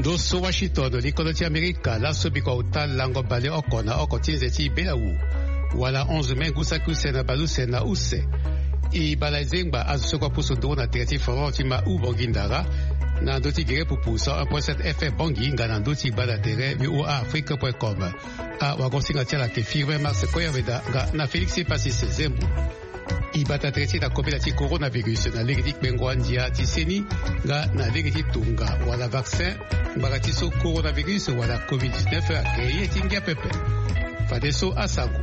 do so Washington likoloti Amerika la sobiko utal lango bale okona okotinze ti belau wala 11 mai gusaku sena balu sena use I balazengba azusoko puso do na terati foroti ma ubongindara na doti gere pupu 101.7 FM bongi ngana doti balatere voaafrique.com a wagosinga tiala ke firme mars koya veda na Felix Passis Zembu ibata treti na kopelati coronavirus na legiti bengwandia tiseni na legiti tunga wala vaccin bagati so coronavirus wala covid-19 akeye tingia pepe fadeso asango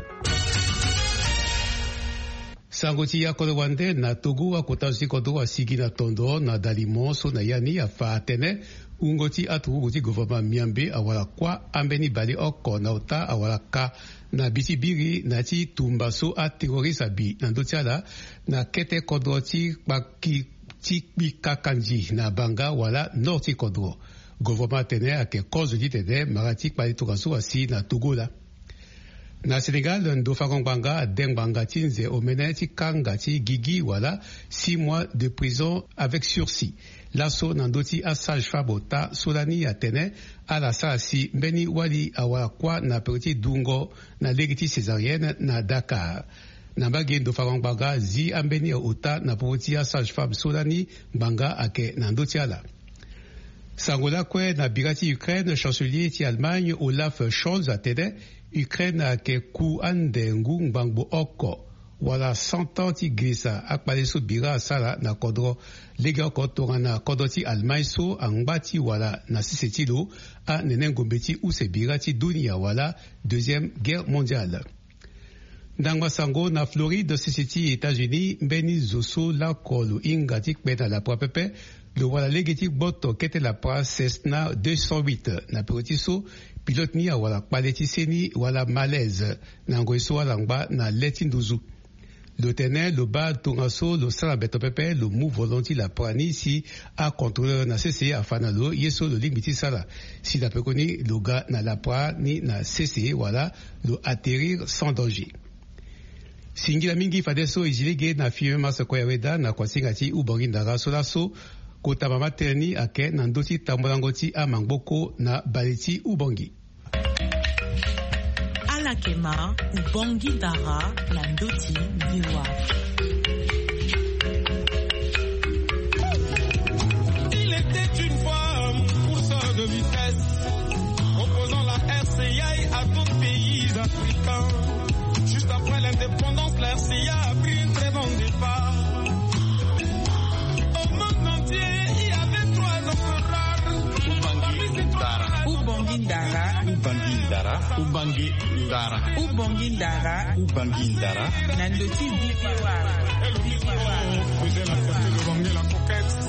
sangoti ya kolwande na Togo wa kotansi kodo wa sigi na tondo na dalimoso na yani ya faatene ungoti atuguti gouvernement miambe awala kwa ambeni bali oko na uta awala ka na bitibiri na ti tumbaso a terrorisa bi na dotiala na kete kodro ti baki ti bikakanji na banga wala norti kodro gouvernement tene ake cause di tene marati pali tokaso asi na Togo la na Sénégal ndo fakongbanga dengbanga tinze omene ti kanga ti gigi wala 6 mois de prison avec sursis laso nandoti a sage fabota solani atene ala sasi mbeni wali awala kwa na petit dungo na legiti césarienne na Dakar na bagi ndo fakongbanga zi ambeni ota na petit a sage fab solani banga ake nandoti ala sangola kwe na birati Ukraine chancelier ti Allemagne Olaf Scholz atene Ukraine ake ku ande ngungbango oko wala 100 ans ti gisa akpale so bira sala na kodro lega ko tonga na kodoti Allemagne so angbati wala na sisetilo a nenengombeti use bira ti dunia wala deuxième guerre mondiale ndangwa sango na Floride siseti États-Unis mbeni zoso la kolo ingati kpena la propepe le wala legeti boto kete la pra Cessna 208 na perotiso pilote ni wala kpaleti seni wala malaise na ngoiso wala ngba na leti nduzu le tenant le bas tongaso le sala beto pepe le mou volonti la prani si a contrôleur na CCE afana lo yeso le limiti sala si la pekoni le ga na la pra ni na CCE wala le atterrir sans danger singila mingi fadeso izilege na firme masa koyaweda na kwasingati ubongindara solaso kota mama terni ake na ndoti tambolangoti a mangboko na baleti ubongi alakema ubongi dara na ndoti biwa il était une fois courseur de vitesse opposant la RCI à d'autres pays africains juste après l'indépendance la RCI a pris une très bonne départ au monde entier il y avait 3 empereurs Ubangindara Nandoti Biwa faisait la fête de Bangé la coquette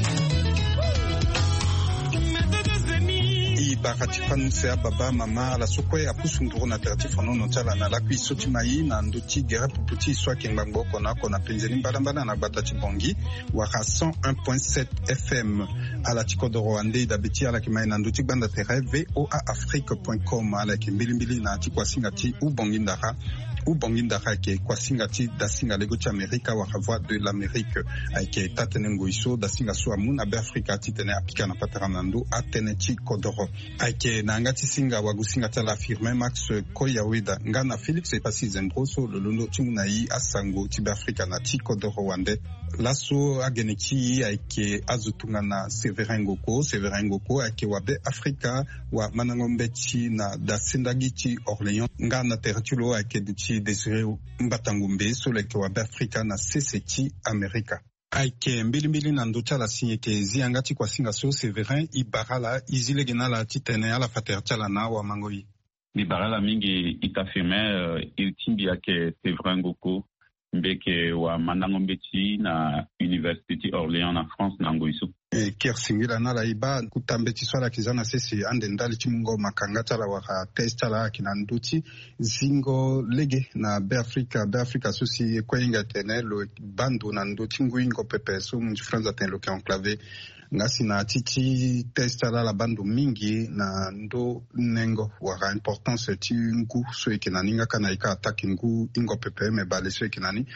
Bakatifanusea baba mama la sokwe apusu nduru na teratifu nono tala na lakwi soti mai na ndoti gere puputi swa kengbango kona penzeli mbalambala na batati bongi waka 101.7 FM ala tikodoro ande da beti ala kimai na ndoti banda tere voaafrique.com ala kimbilimbili na tikwa singati ubongindaka ke kwa singati da singa lego ti Amerika waka voix de l'Amérique ke tatene ngoiso da singa so amuna be Afrika titene apika na pataranando atene ti kodoro ake na ngati singa wagusinga tala firme Max Koyaweda ngana Felix Passis Zembroso lolondo timuna yi asango ti be Afrika na ti kodoro wande laso ageneki ake azutunga na Severin Ngoko ake wabe Afrika wa manangombe ti na da sindagi ti Orléans ngana tertulo ake duti Désiré Mbatangumbe soleke wabe Afrika na CCT Amerika ake mbili na ndocha la sinyeke ziangati kwa singa so Severin ibarala izilegena la titene ala faterchala na wa mangoi ibarala mingi itafirme iltimbi yake Severin Ngoko mbeke wa manangombeti na University Orléans na France na ngoiso Kersingila na la iba kutambeti swala kizana sisi ande ndali chimungo makangata la waka testa la kina nduti zingo lege na be Africa susi kwenga tenelo bandu na nduti nguingo pepe so mjifranza tenelo ke enclavé ngasi na titi testa la bandu mingi na ndo nengo waka importance ti ngu so ikinaninga kana ika ataki ngu ingo pepe me bale so ikinani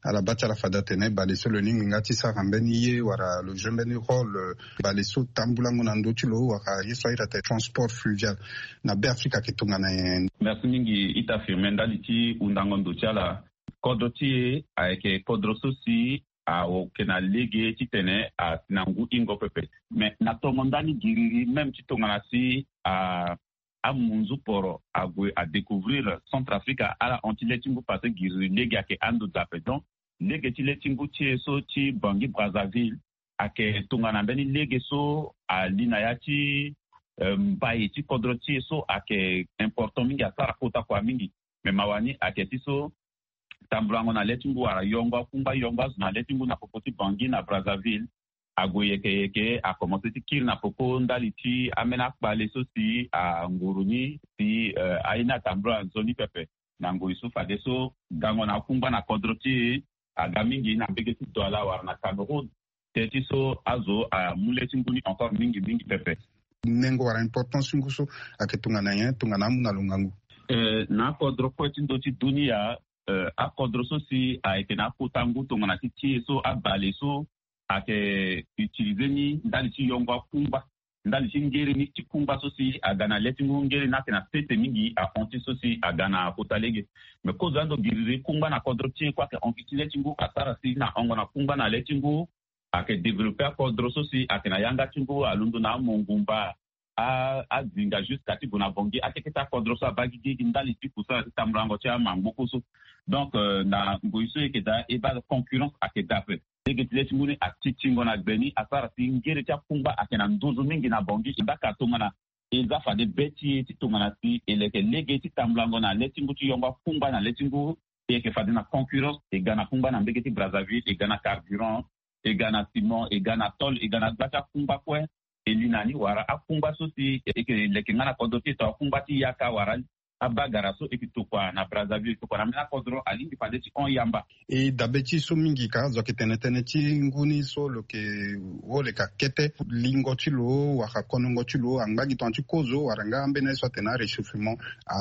ala bachala fada tene baleso le ningati sa rambeni ye wara le jembeni rôle baleso tambulango na ndotulo wara yeswaira te transport fluvial na be Afrika ketonga na yen. Merci mingi ita firme ndaliti undango ndochala kodoti aeke kodrososi a okena lege titene a nangu ingo pepe mais na tomondani giriri même titonga na si a munzu poro a découvrir Centrafrique à la antiletingu parce que giriri lege ake ando dapedon lege tiletingu tie so ti Bangui Brazzaville ake tonga na beni lege so a linayati mbaye ti kodroti so ake important mingi asara kota kwa mingi mais mawani ake tiso tambulango na letingu wara yonga kumba yonga na letingu na popoti Bangui na Brazzaville agoyeke a commencé ti kir na popo ndaliti amena kbale so si a nguruni si aina tambula zoni pepe na ngoisu fade so gango na kumba na kodroti aga mingi na begeti dola war na Cameroun teti so azo a muletingu ni encore mingi pepe nengo wara importance nguso aketunga na yen tunga na muna lungangu na kodro kweti ndoti dunia a kodro so si a ete na kutangu tunga na titi so a bale so ake utiliser ni ndaliti yongwa kumba ndaliti ngere ni tikumba so si agana letingu ngere na tena sete mingi a onti so si agana potalege me ko zando girire kumba na kodro tie kwa ke onti letingu kasara si na ongo na kumba na letingu ake développer kodro so si ake na yanga tingu alundu na mongumba a zinga jusqu'à ti bona bongi akeketa kodro so bagigi ndaliti kusa tamrango tia mamboko so donc na ngoiso ekeda eba concurrence ake dape legitile timuni atitingo na beni asara singere cha kumba akena nduzu mingi na bongi ndaka tongana eza fade beti tongana si eleke legeti tamblango na letingu ti yomba kumba na letingu eke fade na concurrence egana kumba na mbegeti Brazzaville egana carburant egana ciment egana tol egana data kumba kwe elinani wara akumba so si eke leke ngana kodoti to kumba ti yaka wara abagara so ekitokwa na Brazzaville to kwa na kodro alingi fade ti on yamba e dabeti so mingi ka zo ketenetene ti nguni so lo ke wole ka kete lingo ti lo waka konongo ti lo angbagi to anti kozo waranga ambene so tena réchauffement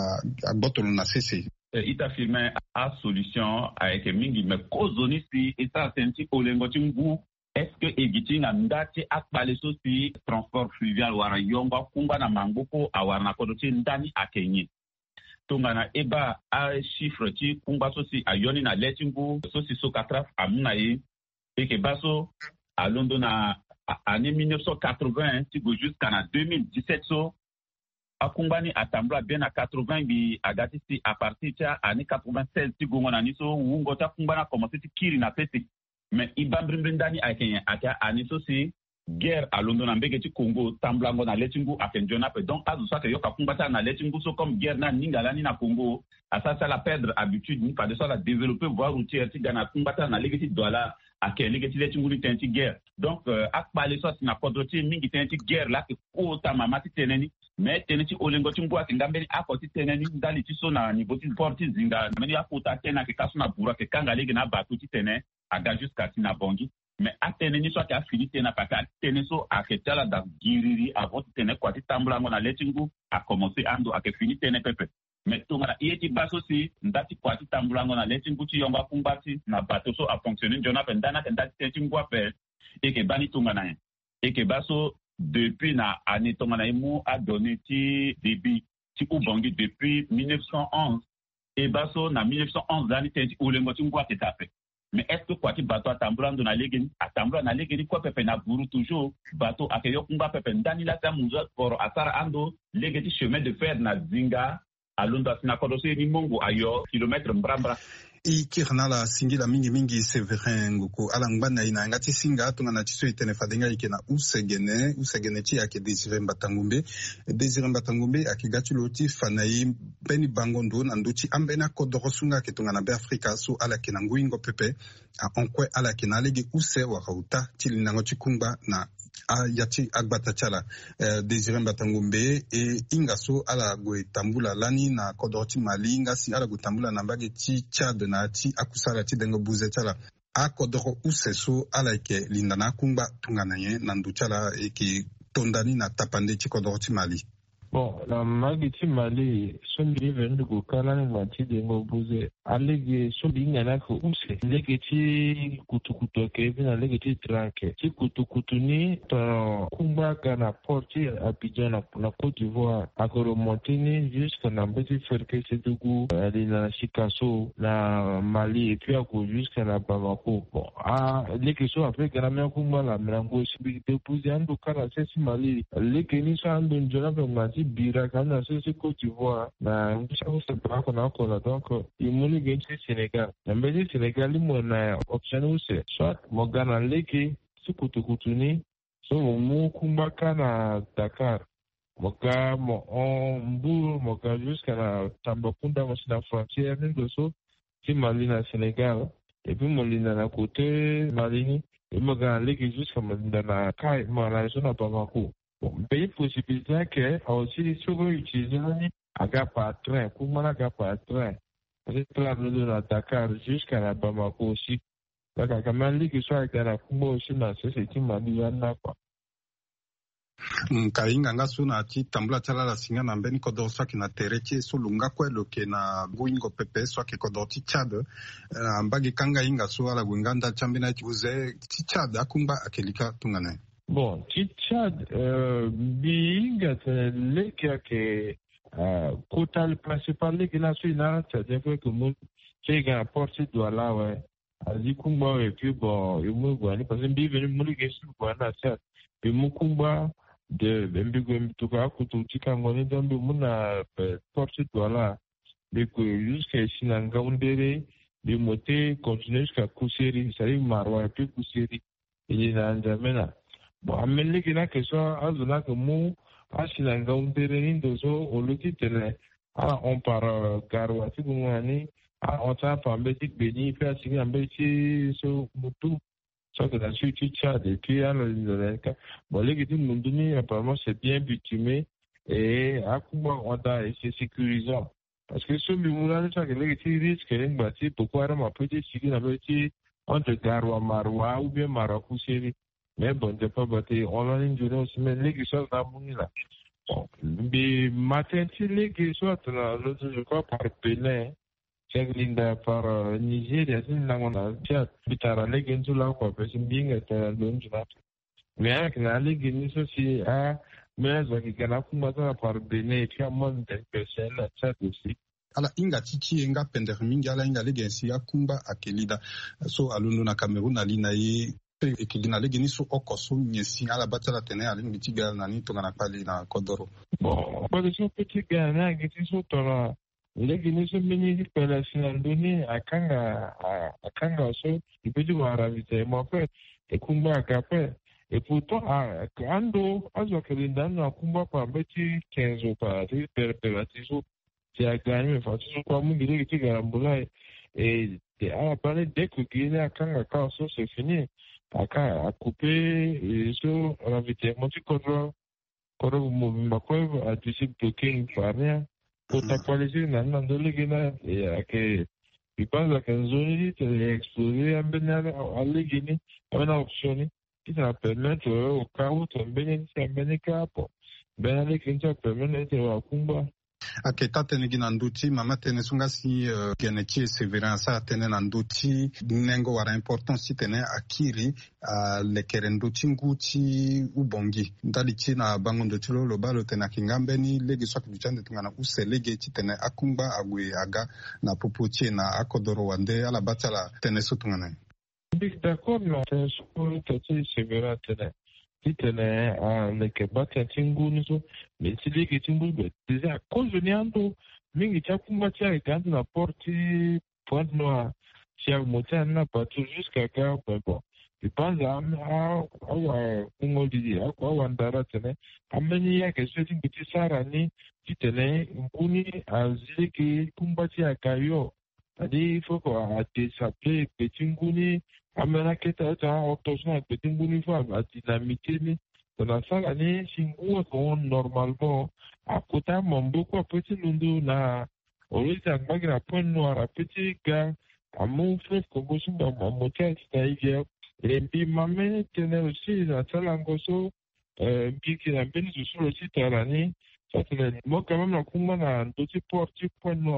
a botolo na cc ita firme a solution avec mingi me kozo ni si eta senti olengo ti ngu est-ce que egiti na ndati akbale so si transport fluvial wara yomba kumba na mangoko awara na kodo ti ndani akenye tongana eba a chiffre ti kumba so si ayoni na letingu so si so katraf amuna ye eke baso a londo na année 1980 ti go jusqu'à na 2017 so akumbani atambla bien à 80 bi agati si à partir ti année 96 ti gongo na ni so wungo ta kumbana commencé ti kiri na pesi mais ibambrimbre ndani akenya aka ani so si guerre à London na mbege ti Congo tamblango na letingu akenjona pe donc azu sa ke yoka kumbata na letingu so comme guerre na ningala ni na Congo asa ça la perdre habitude ni pas de ça la développer voie routière ti gana kumbata na legeti douala ake legeti letingu ni tenti guerre donc akpale so na kodoti mingi tenti guerre la ke ko ta mama ti teneni mais teneti olengo ti ngwa ke ngambeni akoti teneni ndali ti so na niveau ti porti zinga meni akota tena ke kaso na bura ke kanga lege na batu ti tene aga jusqu'à tina bongi mais atene ni so ka fini tena paka tene so aketala da giriri avant tene kwa ti tamblango na letingu a commencer ando ake fini tene pepe mais tonga yeti baso si ndati kwa ti tamblango na letingu ti yomba kumbati na bato so a fonctionner jona pe ndana ke ndati tetingu ape eke bani tonga na eke baso depuis na année tonga na mu a donné ti débit ti ubongi depuis 1911 et baso na 1911 dani tenti ulengo ti ngwa ke tape mais est-ce que quoi ti bateau atambulando na legeni atambula na legeni kwa pepe na buru toujours bateau akeyo kumba pepe ndani la ta muzo poro asara ando legeti chemin de fer na zinga alondo asina kodoso ni mongo ayo kilomètre mbrambra i kirna la singila mingi Severin ngoko ala ngbana ina ngati singa tunga na tiso itene fadenga ikena usegene ti ake Désiré Mbatangombe akigati loti fanayi beni bangondo na nduti ambena kodorosunga ke tunga na be Afrika so ala kena nguingo pepe a onkwe ala kena legi use wa kauta tilinango chikumba na yati agbata chala Désiré Mbatangombe ingaso ala go tambula lani na kodoroti Mali ngasi ala go tambula na mbage ti Tchad na ti akusala ti dengo buze chala akodoro useso ala ke lindana kumba tungana ye na nduchala eke tondani na tapande ti kodoro ti Mali. Bon, na magi ti Mali sondi vendu go kala na ti dengo buze alege so binga na ko use lege ti kutukutu ke bina lege ti tranke ti kutukutu ni to kumba kana porti Abidjan na Côte d'Ivoire akoro montini jusqu'à na mbeti ferke setugu ali na Sikasso na Mali et puis ako jusqu'à na Bamako bon lege so après kana me kumba la mrango sibi depuzi ando kana sesi Mali lege ni sa ando njona pe mati bira kana sesi Côte d'Ivoire na mbisa se ba ko na ko la donc against Sénégal. Mbele Sénégal mona option use soit mogana leki sukutukutuni so mu kumbaka na Dakar moga mo mbu moga jusqu'à la Tambacounda mo na frontière ndo so ti Mali na Sénégal et puis molina na côté Mali et moga leki jusqu'à na kai mona so na Bamako. Bon, pays possibilité que aussi souvent utiliser agapa train kumana agapa train peut-être de la Dakar jusqu'à la Bamako aussi. Donc, quand même, les qui sont avec la Kumba aussi, c'est une manière de quoi. Kainga nga suna ti tambula chala la singa na mbeni kodo swaki na tereche so lunga kwelo ke na buingo pepe swaki kodo ti Chad mbagi kanga inga so ala gwinganda chambina ti uze ti Chad akumba akelika tungane. Bon, ti Chad biinga leke ke quota principal qui n'a su là, c'est-à-dire que mon qui a apporté de là ouais azikumba et puis bon il me voit parce que bien venu mon qui sur na ça et mon kumba de mbigo mtuka kututika ngoni dambe muna porté de là mais que jusqu'à sinanga undere de monter continuer jusqu'à Kuseri ça y marwa et puis Kuseri il est dans Jamena bon amène qui là que ça azuna que mon asilanga untereni dozo oluki tele on par garwati gumani on ta pambeti beni pe asigi ambeti so mutu so que dans ce Tchad et puis à l'Indonésie bon les qui munduni apparemment c'est bien bitumé et akuma on a c'est sécurisant parce que ce bimuna ça que les qui risque une bâti pourquoi on peut sigi na beti entre garwa marwa ou bien maraku série. Mais bon, je peux battre. On a une journée aussi, mais les qui sont dans mon là. Bon, mais matin, les qui sont dans l'autre, je crois, par Bénin, c'est Linda par Nigeria, c'est une langue, on a déjà, bitara, les qui sont là, quoi, parce que bien, c'est un long journal. Mais avec les qui sont aussi, mais je vais gagner pour moi, par Bénin, et puis à mon personne, la chat aussi. Ala inga titi inga pender mingi ala inga lege nsi ya kumba akelida so alundu na Cameroun alina ye ekigina lege niso okoso nyesi ala batala tene ali mitiga na ni tongana pali na Kodoro. Bon, pas de son petit gars na giti so tora lege niso mini pela sinandoni akanga so ibedi wara vite mo fait e kumba akape et pourtant ando azo kelinda na kumba pa beti 15 pa perpelatiso c'est à gagner enfin tout quoi mon guide qui garambula et à parler dès que Guinée a quand ça c'est fini à couper et sur l'invité mon petit corps ma preuve à décider de king par rien pour t'actualiser nan de Guinée et à que il pense à qu'un zone est explosé en Bénin à Guinée on a optionné qui ça permet au cas où ton Bénin c'est un Bénin pour Bénin qui ça permet de kumba aketa tene gina nduti mama tene sunga si genechi severance tene na nduti nengo wara importance tene akiri le kerenduti nguti ubongi ndali china bango nduti lo balo tene kingambe ni legi swaki bichande tungana uselege tene akumba agwe aga na popoche na akodoro wande ala batala tene sutungana. D'accord non c'est sur tete severance tene titene le kebata tinguni so mais si les tinguni déjà cause niando mingi chakumba cha ikandi na porti point noir chia motia na patu jusqu'à ka bon il pense à kungo didi à wandara tene ameni ya que c'est une petite sarani titene nguni azile ki kumba cha kayo tadi il faut qu'on s'appeler petit nguni amena keta ta octogena petit nguni fa a dynamité ni dans ça l'année singu ko normalement à côté mambo ko petit lundu na orita magra point noir à petit gars à mon frère ko bosimba motel staïge et puis maman tenait aussi dans salangoso puis qui a béni sur le site à l'année ça c'est moi quand même la kuma na petit porti point noir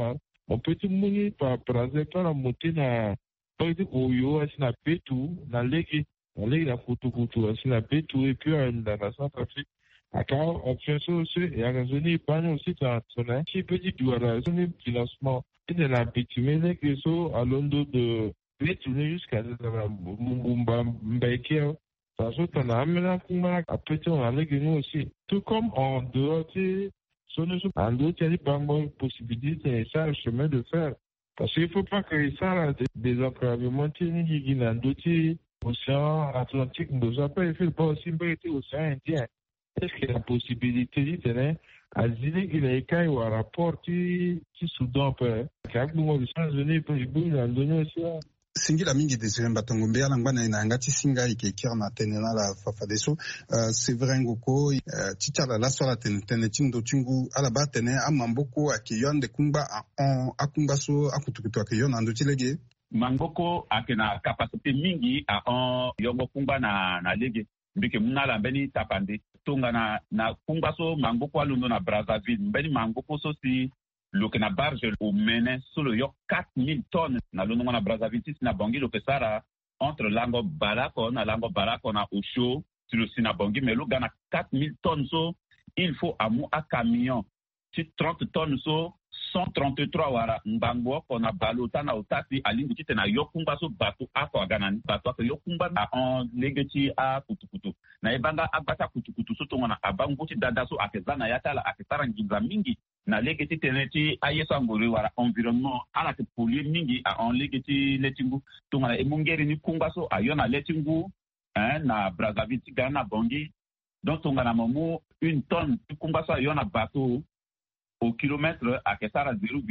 mon petit mouni par exemple la montée na par exemple Oyo asina Betu na legi na kutu asina Betu et puis dans la Centrafrique aka option so et à zone pas aussi ça sonne qui petit douala zone financement et de la bitumene que so à l'ondo de Betu jusqu'à Mungumba Mbeke ça saute en amena kuma après on a legi nous aussi tout comme en dehors en d'autres, il y a des possibilités et ça, le chemin de fer. Parce qu'il ne faut pas que ça, des enclavements, qui dans d'autres océans Atlantiques, nous avons pas fait le pas aussi, océan Indien. Est-ce qu'il y a la possibilité de tenir à dire qu'il y a un rapport qui Soudan peut, car nous, les États-Unis, pour les bouts, dans le océan. Singila mingi desire mbatongo mbea langwana ina ngati singa ikekira na tenena la fafadeso c'est vrai ngoko titala la sola tene tindo tingu ala batene amamboko akiyonde kumba akumba so akutukutu akiyona ndo tilege mangoko akena capacité mingi a yongo kumba na lege mbike munala mbeni tapande tonga na kumba so mangoko alundo na Brazzaville mbeni mangoko so si loke na barge au mene solo yo 4000 tonnes na lono na Brazzaville na Bangui loke sara entre lango barako na Osho sur le Sinabangui mais lo gana 4000 tonnes so il faut amu a camion ti 30 tonnes so 133 wara mbangbo kona balota na utati alingi ti na yokumba so bato ako ganani bato ako yokumba na on legeti a kutukutu na ebanga abata kutukutu so tongona abango ti dada so akezana yatala aketara nginza mingi na legeti teneti ayesa ngori wara environnement ala te polluer mingi a on legeti letingu tongona emungeri ni kumba so ayona letingu na Brazzaville ti gana Bangui donc tongana momo une tonne kumba so ayona bato au kilomètre à Kessara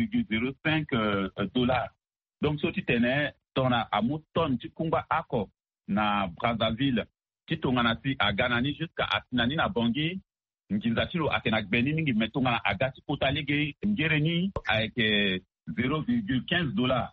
0,05 $. Donc, si tu tenais ton tonne, tu kumba ako na Brazzaville, tu tonganasi à Ganani jusqu'à Atinani na Bangui, Nkinzatilo à Kenakbeni, Ningi metongana à Gati Kotalege, Ngereni avec 0,15 $.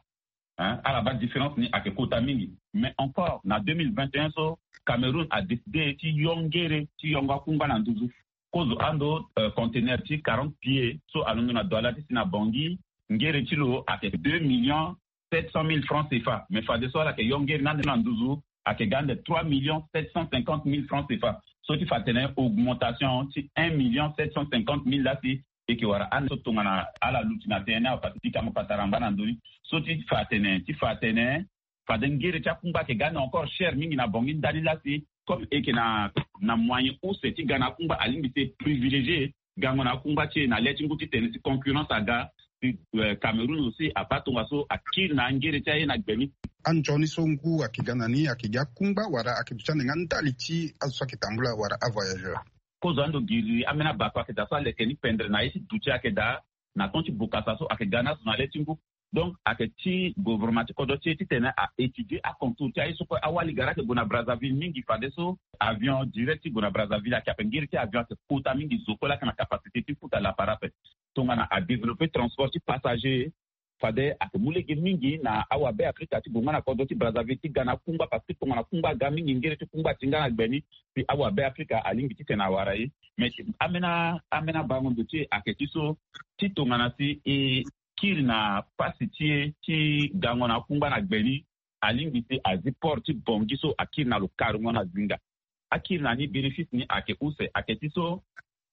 À la base différence ni à Kota Mingi. Mais encore, en 2021, Cameroun a décidé de yongere, yonga kumba na Ndouzou. Cause ando conteneur ti 40 pieds so alongo na douala ti na Bangui ngere ti lo ake 2 700 000 francs CFA mais fa de so la ke yongere na nduzu ake gande 3 750 000 francs CFA so ti fa tene augmentation ti 1 750 000 là ti et que wara an so tongana ala lutina tene a patiti kama pataramba na nduri so ti fa tene fa de ngere ti akumba ke gande encore cher mingi na Bangui ndali là ti comme et que na moyen où c'est gana kumba alingi c'est privilégié gango na kumba tie na leti nguti tenisi concurrence aga Cameroun aussi a batonga so akir na ngere tia na gbemi anjoni songu akiganani akiga kumba wara akituchane ngandaliti aso kitambula wara a voyageur kozo ando giri amena bakwa ke da so le keni pendre na isi dutia ke da na tonti bukasa so akigana so na leti ngu donc aketi gouvernement ko do ti tena a étudier a contour ti so ko awali garake bona Brazzaville mingi fadeso avion direct bona Brazzaville a kapengiri ti avion ke kota mingi zokola kana capacité ti futa la parapet tongana a développer transport ti passager fade a mulege mingi na awabe Afrika ti bona ko do ti Brazzaville ti gana kumba parce que tongana kumba ga mingi ngere ti kumba tingana gbeni ti awabe Afrika alingi ti tena warai mais amena bango do ti aketi so ti tongana si e kiri na pasitier ti gango na kumba na gbeni alingi ti aziport ti Bangui so akiri na lokaru na zinga akiri na ni bénéfice ni ake use ake ti so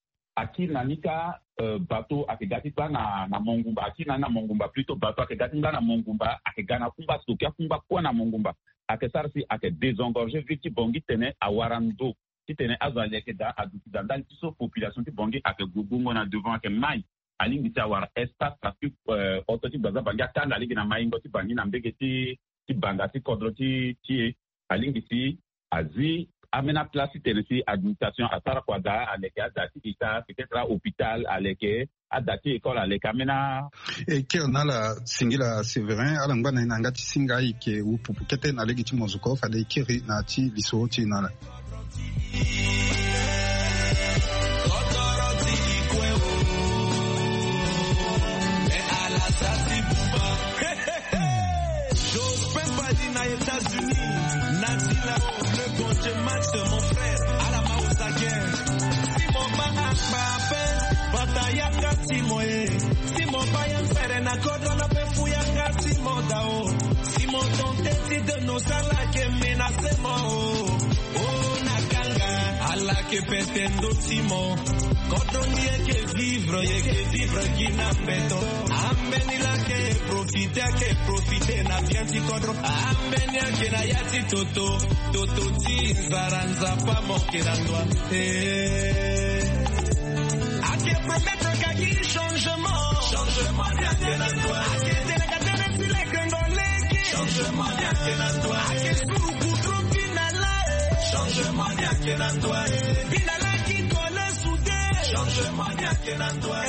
akiri na ni ka bateau ake gati pa na Mongumba akiri na Mongumba plutôt bateau ake gati na Mongumba ake gana kumba so kia kumba kwa na Mongumba ake sarsi ake désengorger viti Bangui tene a warando ti tene azali ake da aduti dandali ti so population ti Bangui ake gubungo na devant ake mai alingi ti awara espace parce que auto ti baza bangi atanda alingi na maingo ti bangi na mbege ti banga ti kodro ti alingi ti azi amena place tene si administration asara kwada aleke adati ita peut-être hôpital aleke adati école aleke amena e ke na la singila Séverin ala ngwana ina ngati singa ike upupu kete na legi ti mozuko fa de kiri na ti liso ti na la États-Unis, Nadila, le gonje max, mon frère, à la Maousaguer. Si mon maman m'appelle, batayanga timoye simo bayan serena kodona pefuyanga timo dao simo tontesi de nos ala que menacemos oh nakanga ala que petendo timo kodoni que vivre ginambeto ambeni la que profite na bianti kodro ambeni que na yati toto ti zaranza pa mokirandwa ake promettre kaki changement nyantenandwa ake delegatere sile kengoleki changement nyantenandwa ake suku tropinala changement nyantenandwa binala kikole sude changement nyantenandwa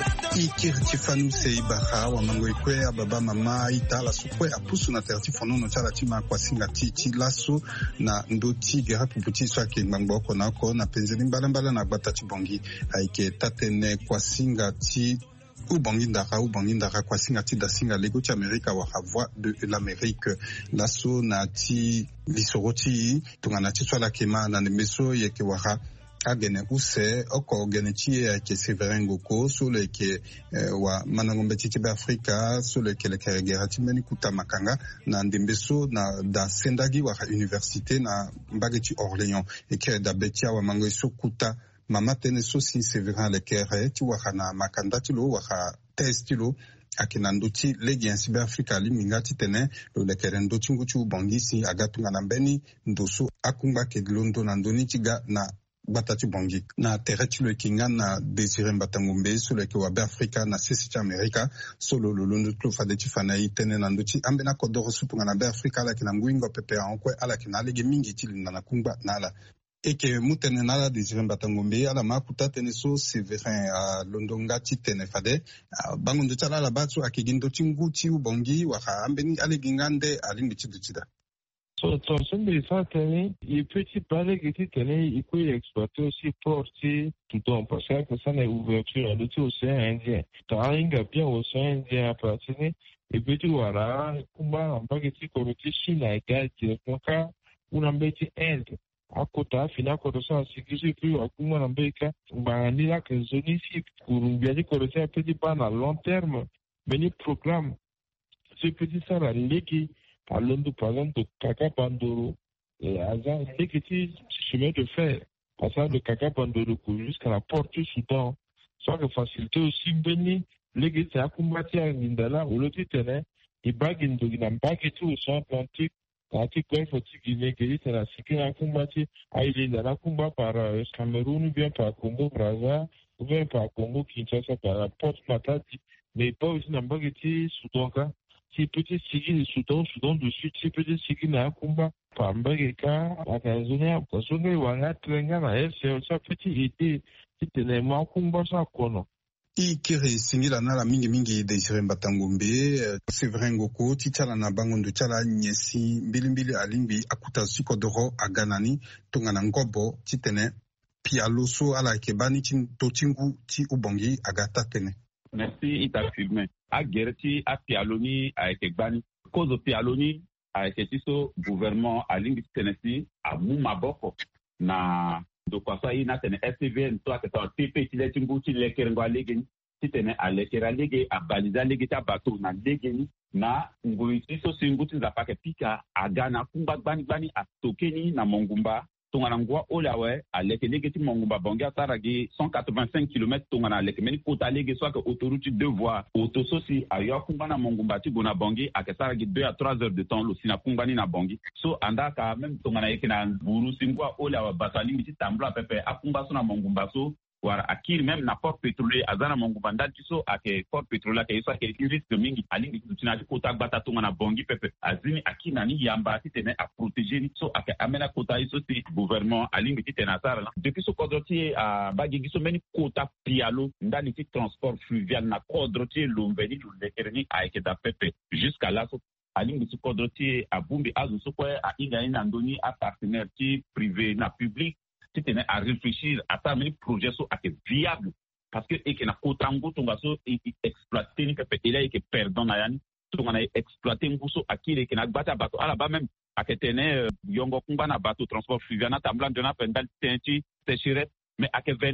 ikirti fanu seibaha wa mango ikwe ababa mama itala sukwe apusu na terti fonono chala tima kwa singa titi laso na ndoti gera puputi swake ngbangboko nako na penzeni mbala na gbata chibongi aike tatene kwa singa ti ubongi ndaka kwa singa ti da singa lego ti Amerika wa voix de l'Amérique laso na ti lisoroti tungana ti swala kema na nemeso yeke wara agene use oko gene chie ke Severin Ngoko sole ke wa manangombe chibe Afrika sole ke le keregera timeni kutamakanga na ndembeso na da sendagi wa université na mbageti Orléans et que da betia wa mango sokuta mama tene so si Severin le kere ti wa na makanda ti lo wa testilo akina nduti legi yansibe Afrika liminga titene lo lekere nduti nguchu bongisi agatunga na mbeni ndoso akumba ke londo na ndoni tiga na batati bongi na tereti lo kinga na Désiré Mbatangombe solo ke wa Afrika na sisi Amerika solo lolondo tlo fadeti fanayi tene na nduti ambena kodoro supunga na Afrika la kina ngwingo pepe ankwe ala kina lege mingi tilinda na kumba nala eke mutene nala Désiré Mbatangombe ala makuta tene so Séverin a londonga titene fade bango ndutala la batsu akigindo tinguti ubongi wa ambeni ale gingande alingi tidutida. So, ça tenait, il peut y parler que tu tenais, il peut exploiter aussi porter tout le temps, parce que ça n'est ouverture de tout l'océan Indien. T'as un bien océan Indien à partir, et puis tu vois, combat en bas que tu connais Chine, et que tu as un embêté Inde. À côté, finalement, quand ça, c'est que j'ai pu, à comment l'embêter, bah, on est là que zone ici, pour bien dire qu'on essaie un petit pas à long terme, mais il proclame, ce petit ça, la légué, par exemple, de Kaka Pandoro, et Azan, c'est que tu chemin de fer, passant de Kaka Pandoro jusqu'à la porte du Soudan, soit que faciliter aussi béni, les gens qui ont combattu à Nindala, ou le titre, ils baguent dans tout au Atlantique, Atlantique, il faut qu'il y ait la sécurité à combattre, à Nindala, combat par Cameroun, ou bien par Congo, Brazza, ou bien par Congo, Kinshasa, par la porte Matadi, mais pas aussi dans Baguetti, Soudan, si petit sigi le Soudan du Sud, si petit sigi na kumba, pambageka, à Tanzania, parce que wanga trenga na ese, ça petit été, si tenait ma kumba sa kono. Ikiri singila nala mingi Désiré Mbatangombe, Séverin Ngoko, tichala na bangondo chala nyesi, mbili alimbi, akuta sikodoro aganani, tongana ngobo, titene, pialoso ala kebani totingu ti ubongi agata tene. Merci, ita filmé. A Gerti, a Pialoni, a Ekebani. Cause Pialoni, a Eketiso, gouvernement, a Lingis Tennessee, a Moumaboko. Na, do kwa sa ina tene SCVN, to a keta TP, tile timbuti, lekerengwa legeni, titene a lekera lege, a baliza lege ta bato na legeni, na nguitiso singuti za pake pika, a Ghana, kumba bani, a Tokeni, na Mongumba, Tonganangwa Olawe, à l'Ekelégeti Mongumba Bonga Saragi, 185 km Tongana Lek, mais Kota Lege soit que autoroute 2 voies, Autososi, à Yokumbana Mongumba Tibona Bongi, à Kesaragi 2 à 3 heures de temps, le Sinakumbani na Bongi. So, Andaka, même Tongana Ekena, Buru Singwa Olawa Batali, Miti Tambla Pepe, Akumba Sona Mongumba So, wara akiri même na port pétrolier azana Mongumba ndati so ake port pétrolier ke so ake risque mingi alingi tutina kota gbata to na bongi pepe azini akina ni yamba titene a protéger ni so ake amena kota iso si gouvernement alingi titena sara la depuis so kodrotier a bagigi so meni kota pialo ndani ti transport fluvial na kodrotier lombeni lulekerni a eke da pepe jusqu'à là so alingi si kodrotier a bumbi azu so kwa a ingani na ndoni a partenaire ti privé na public titene à réfléchir à ta mini projet so à viable parce que et que na kotango tonga so exploiter ni pepe il est que perdant na yani tonga na exploiter nguso akire que na gbata bato ala ba même aketene yongo kumba na bato transport fluvial na tambla de na pendal tenti sécheresse mais akevene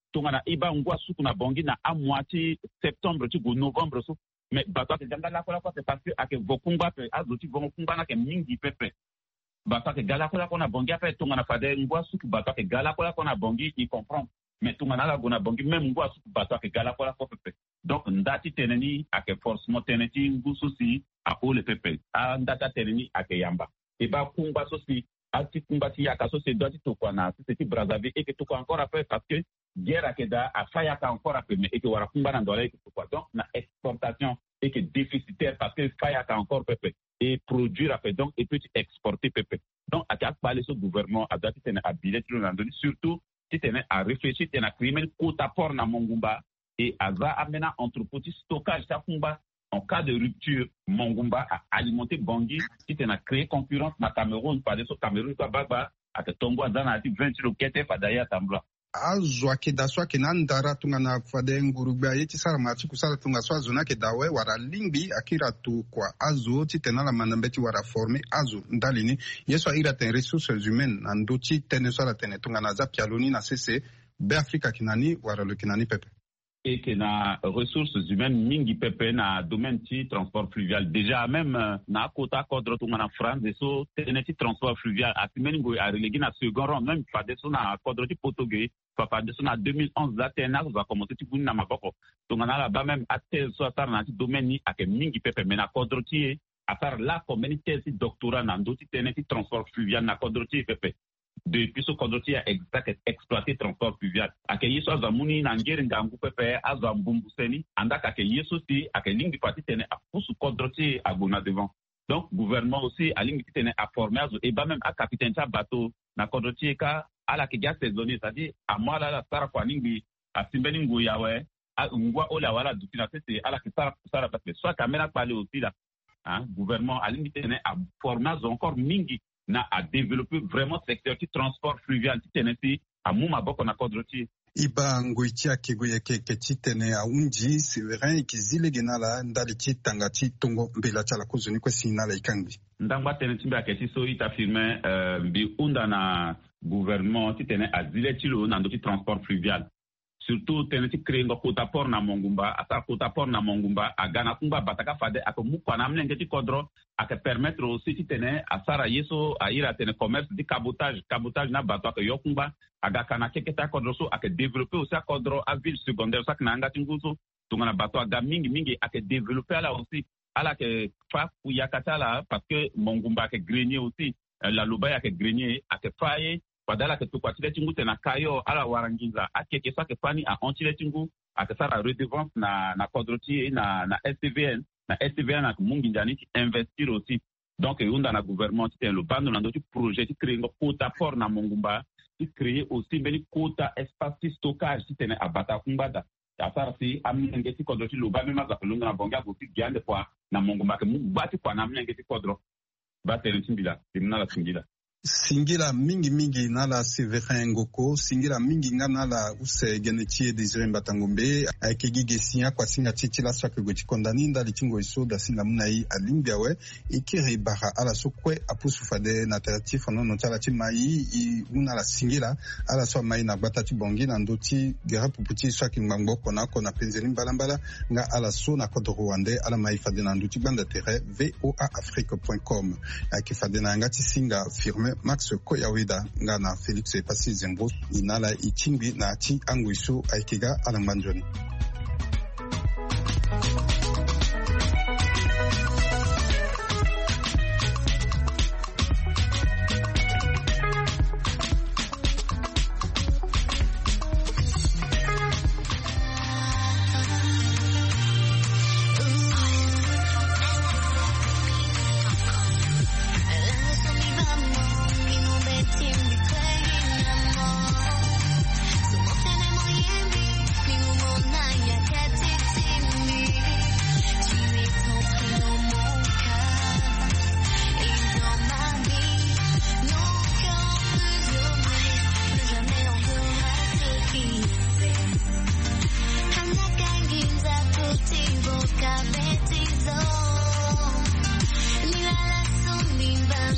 tongana iba ngwa suku na bongi na a moitié septembre ti go novembre so mais bato ake janga ko c'est parce que ake vokungba pe azoti vokungba na ke mingi pepe bato ake gala ko na bongi ape tongana fade ngwa suku bato ake gala ko na bongi il comprend mais tongana la go na bongi même ngwa suku bato ake gala ko pepe donc ndati teneni ake forcément teneti ngusu si a ole pepe a ndata teneni ake yamba e ba kungba so si ati kumba ti yaka so c'est doit to kwana c'est Brazzaville et que to encore après parce que guerre akeda a faya ka encore après mais et que wara kumba na ndole to quoi donc na exportation et que déficitaire parce que faya ka encore pepe et produire après donc et peut exporter pepe donc à parler ce gouvernement a doit tenir à bilet surtout si tenir à réfléchir tenir criminel quota port na mongumba et ava amena entrepôt stockage ta kumba en cas de rupture, Mongumba a alimenté Bangui, qui a créé concurrence na Cameroun, par exemple, Cameroun, Baba, à Tombo, Zana, 20 km, Fadaya, Tambla. Azwa ke daswa ke nandara tunga na kufade ngurugba yeti sara machi kusala tunga swa zona ke dawe wara lingbi akira tu kwa azo ti tenala manambeti wara former azo ndalini yeso ira ten ressources humaines nandoti tene sala tene tunga na zapialoni na cc be Afrika kinani wara le kinani pepe et que na ressources humaines mingi pepe na domaine ti transport fluvial déjà même na kota kodro tunga na France et so teneti transport fluvial a timeni go a relégué na second rang même pas de so na kodro ti Portugais pas de so na 2011 là tena va commencer ti buni na maboko tunga na là-bas même a tel so atar na ti domaine ni a ke mingi pepe mais na kodro ti atar la communauté ti doctorat na ndoti teneti transport fluvial na kodro ti pepe depuis ce condoti a exploité transport fluvial ake yeso azamuni na ngere ngangu pepe azambumbuseni andaka ake yeso si ake lingi parti tene a pusu condoti a gona devant donc gouvernement aussi a lingi tene a formé azo et ba même a capitaine ta bateau na condoti ka ala ke ga saisonnier c'est-à-dire a moi la sara kwa lingi a simbeni ngo yawe a ngwa ola wala dupina c'est ala ke sara parce que soit kamera parler aussi là hein gouvernement a lingi tene a formé azo encore mingi na a développer vraiment secteur qui transport fluvial qui tenesi a muma boko na kodroti iba ngoitia kegoye ke titene a unji severin ikizile genala ndali tanga tongo mbela chala kuzuni kwa sinala ikangi ndangwa tenesi mba ke so ita firme bi unda na gouvernement titene a zile tilo na ndoti transport fluvial surtout tenesi créer ngo kota port na Mongumba ata kota port na Mongumba a gana kumba bataka fade ako mukwa na mlenge ti kodro aka permettre aussi ti tene a sara yeso a ira tene commerce di cabotage na bato aka yokumba aga kana keketa kodro so aka développer aussi a kodro a ville secondaire sak na anga tinguso tungana bato aga mingi aka développer ala aussi ala ke fa kuyakata la parce que Mongumba aka grenier aussi la loba aka grenier aka faye padala ke to kwatile tingu tena kayo ala warangiza akeke sa ke fani a ontile tingu akasara redevance na kodroti na STVN na mungi njani ki investir aussi donc yunda na gouvernement ti le bando na ndoti projet ti créer ngo quota port na Mongumba ti créer aussi beni quota espace stockage ti tene abata kumbada asara si amnenge ti kodroti lo ba mema za kulunga na bonga ko ti giande kwa na Mongumba ke mu bati kwa na amnenge ti kodro ba tele timbila timna la tingila singila mingi nala Severin Ngoko singila mingi nala use genetie Desire Mbatangombe akegi gesia kwa singa titila swake goti kondani ndali tingo iso da singa munai alimbia we ikiri bara ala sokwe apusu fade na alternative no notala ti mai una la singila ala so mai na batati bongi na ndoti gera puputi swake ngbangboko na kona penzeli mbalambala nga ala so na kodro Rwanda ala mai fade na ndoti banda terre voaafrique.com akifade na ngati singa firme Max Koyawida ngana Felix Pasi Zembo inala ichingbi na ti anguiso aikega alangbanjoni.